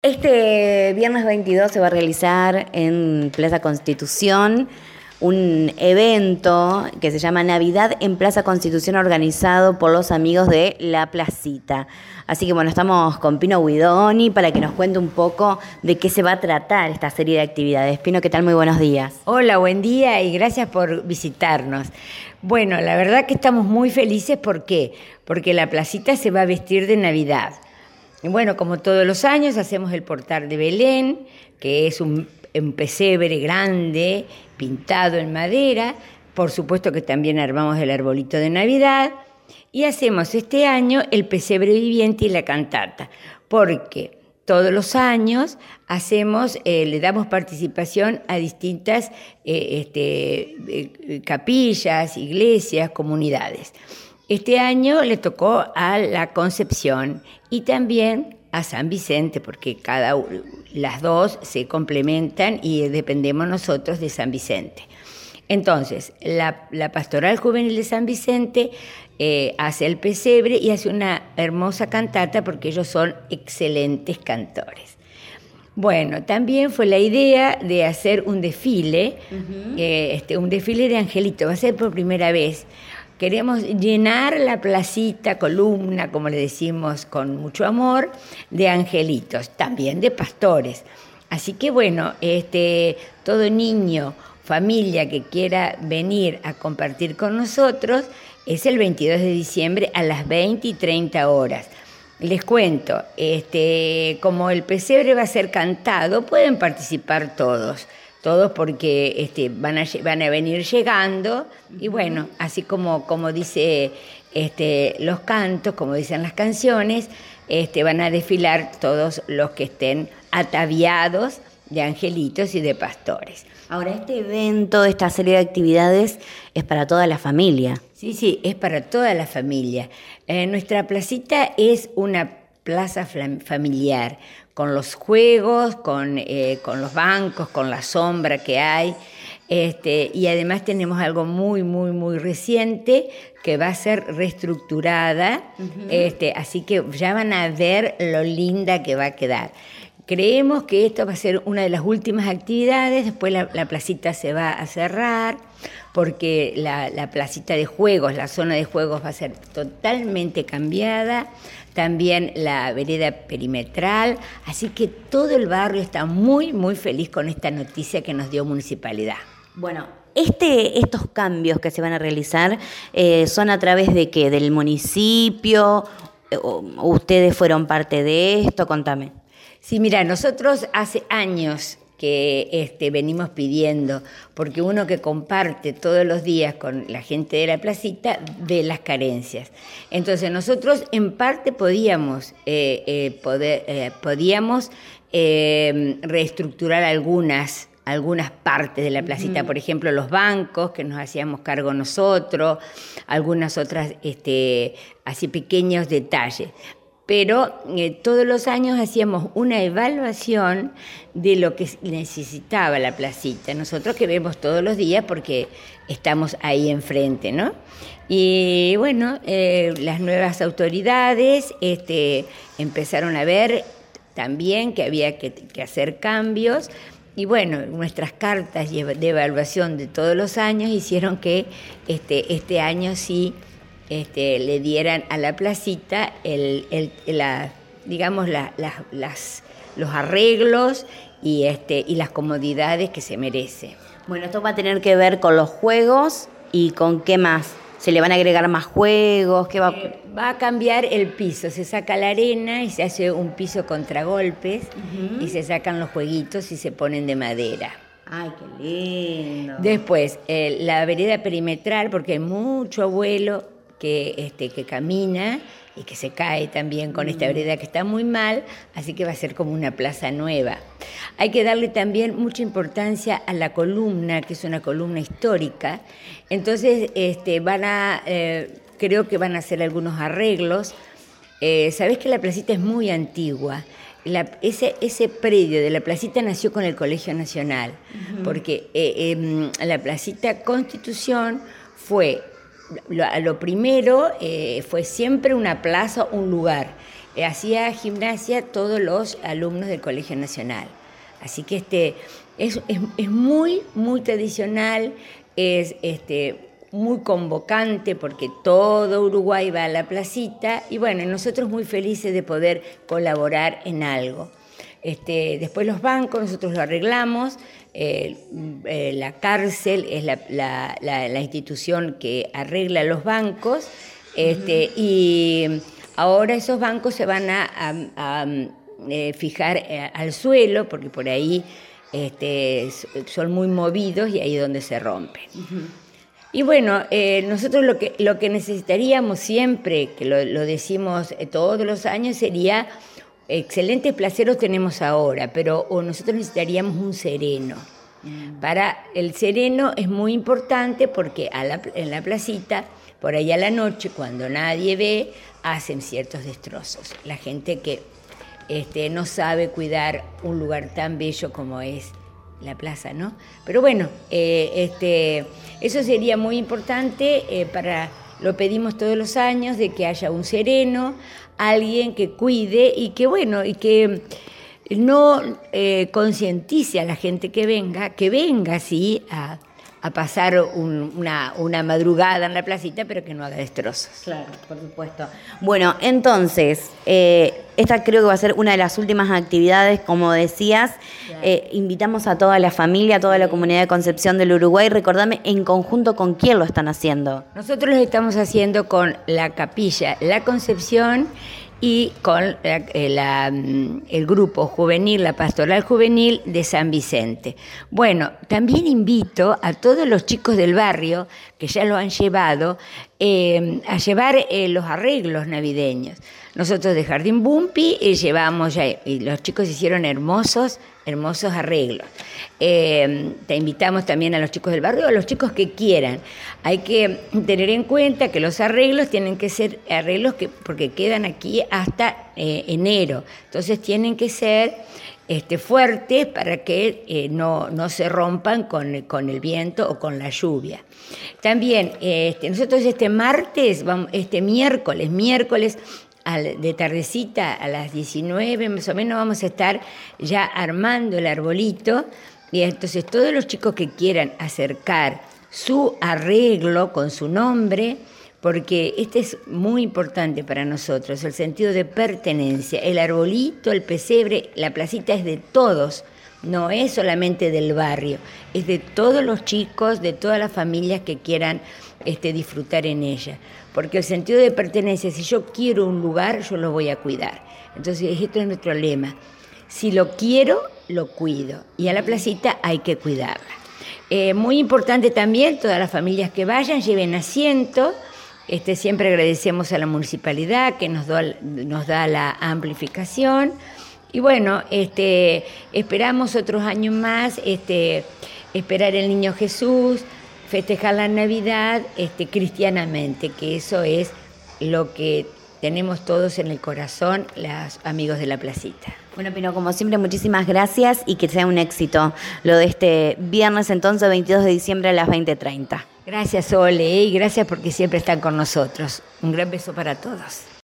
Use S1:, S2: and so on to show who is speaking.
S1: Este viernes 22 se va a realizar en Plaza Constitución un evento que se llama Navidad en Plaza Constitución, organizado por los amigos de La Placita. Así que bueno, estamos con Pino Guidoni para que nos cuente un poco de qué se va a tratar esta serie de actividades. Pino, ¿qué tal? Muy buenos días.
S2: Hola, buen día y gracias por visitarnos. Bueno, la verdad que estamos muy felices. ¿Por qué? Porque La Placita se va a vestir de Navidad. Y bueno, como todos los años, hacemos el portal de Belén, que es un pesebre grande, pintado en madera. Por supuesto que también armamos el arbolito de Navidad. Y hacemos este año el pesebre viviente y la cantata, porque todos los años le damos participación a distintas capillas, iglesias, comunidades. Este año le tocó a la Concepción y también a San Vicente, porque las dos se complementan y dependemos nosotros de San Vicente. Entonces, la Pastoral Juvenil de San Vicente hace el pesebre y hace una hermosa cantata porque ellos son excelentes cantores. Bueno, también fue la idea de hacer un desfile, un desfile de angelitos. Va a ser por primera vez. Queremos llenar la placita, columna, como le decimos con mucho amor, de angelitos, también de pastores. Así que bueno, todo niño, familia que quiera venir a compartir con nosotros, es el 22 de diciembre a las 20 y 30 horas. Les cuento, como el pesebre va a ser cantado, pueden participar todos porque van a venir llegando y bueno, así como dice los cantos, como dicen las canciones, van a desfilar todos los que estén ataviados de angelitos y de pastores.
S1: Ahora, este evento, esta serie de actividades es para toda la familia.
S2: Sí, es para toda la familia. Nuestra placita es una plaza familiar, con los juegos, con los bancos, con la sombra que hay. Y además tenemos algo muy, muy, muy reciente que va a ser reestructurada. Así que ya van a ver lo linda que va a quedar. Creemos que esto va a ser una de las últimas actividades, después la placita se va a cerrar, porque la placita de juegos, la zona de juegos va a ser totalmente cambiada, también la vereda perimetral, así que todo el barrio está muy, muy feliz con esta noticia que nos dio Municipalidad.
S1: Bueno, estos cambios que se van a realizar son a través de ¿qué? ¿Del municipio? ¿Ustedes fueron parte de esto? Contame.
S2: Sí, mira, nosotros hace años que venimos pidiendo, porque uno que comparte todos los días con la gente de la placita ve las carencias. Entonces nosotros en parte podíamos reestructurar algunas partes de la placita, por ejemplo los bancos que nos hacíamos cargo nosotros, algunas otras así pequeños detalles. Pero todos los años hacíamos una evaluación de lo que necesitaba la placita. Nosotros que vemos todos los días porque estamos ahí enfrente, ¿no? Y bueno, las nuevas autoridades empezaron a ver también que había que hacer cambios. Y bueno, nuestras cartas de evaluación de todos los años hicieron que este año sí le dieran a la placita los arreglos y las comodidades que se merece.
S1: Bueno, esto va a tener que ver con los juegos y con qué más. ¿Se le van a agregar más juegos? ¿Qué va?
S2: Va a cambiar el piso, se saca la arena y se hace un piso contragolpes y se sacan los jueguitos y se ponen de madera.
S1: ¡Ay, qué lindo!
S2: Después, la vereda perimetral, porque hay mucho abuelo que camina y que se cae también con esta vereda que está muy mal, así que va a ser como una plaza nueva. Hay que darle también mucha importancia a la columna, que es una columna histórica. Entonces, creo que van a hacer algunos arreglos. Sabés que la placita es muy antigua. Ese predio de la placita nació con el Colegio Nacional, porque la placita Constitución fue... Lo primero fue siempre una plaza, un lugar. hacía gimnasia todos los alumnos del Colegio Nacional. Así que es muy, muy tradicional, es muy convocante porque todo Uruguay va a la placita y bueno, nosotros muy felices de poder colaborar en algo. Después los bancos, nosotros lo arreglamos, la cárcel es la institución que arregla los bancos, y ahora esos bancos se van a fijar al suelo porque por ahí son muy movidos y ahí es donde se rompen. Uh-huh. Y bueno, nosotros lo que necesitaríamos siempre, que lo decimos todos los años, sería excelentes placeros tenemos ahora, pero nosotros necesitaríamos un sereno. Para el sereno es muy importante porque en la placita, por ahí a la noche, cuando nadie ve, hacen ciertos destrozos. La gente que no sabe cuidar un lugar tan bello como es la plaza, ¿no? Pero bueno, eso sería muy importante, lo pedimos todos los años, de que haya un sereno, alguien que cuide y que, bueno, y que no concientice a la gente que venga, sí, a pasar una madrugada en la placita, pero que no haga destrozos.
S1: Claro, por supuesto. Bueno, entonces, esta creo que va a ser una de las últimas actividades, como decías. Claro. Invitamos a toda la familia, a toda la comunidad de Concepción del Uruguay. Recordame, ¿en conjunto con quién lo están haciendo?
S2: Nosotros lo estamos haciendo con la Capilla La Concepción y con el grupo juvenil, la Pastoral Juvenil de San Vicente. Bueno, también invito a todos los chicos del barrio, que ya lo han llevado, a llevar los arreglos navideños. Nosotros de Jardín Bumpi llevamos ya, y los chicos hicieron hermosos arreglos. Te invitamos también a los chicos del barrio, a los chicos que quieran. Hay que tener en cuenta que los arreglos tienen que ser arreglos porque quedan aquí hasta enero. Entonces tienen que ser fuertes para que no se rompan con el viento o con la lluvia. También nosotros miércoles de tardecita a las 19 más o menos vamos a estar ya armando el arbolito, y entonces todos los chicos que quieran acercar su arreglo con su nombre, porque es muy importante para nosotros, el sentido de pertenencia. El arbolito, el pesebre, la placita es de todos, no es solamente del barrio, es de todos los chicos, de todas las familias que quieran disfrutar en ella. Porque el sentido de pertenencia, si yo quiero un lugar, yo lo voy a cuidar. Entonces, esto es nuestro lema. Si lo quiero, lo cuido. Y a la placita hay que cuidarla. Muy importante también, todas las familias que vayan, lleven asiento. Siempre agradecemos a la municipalidad que nos da la amplificación. Y bueno, esperamos otros años más, esperar el Niño Jesús, festejar la Navidad cristianamente, que eso es lo que tenemos todos en el corazón, los amigos de la placita.
S1: Bueno, Pino, como siempre, muchísimas gracias y que sea un éxito lo de este viernes, entonces, 22 de diciembre a las 20:30.
S2: Gracias, Ole, y gracias porque siempre están con nosotros. Un gran beso para todos.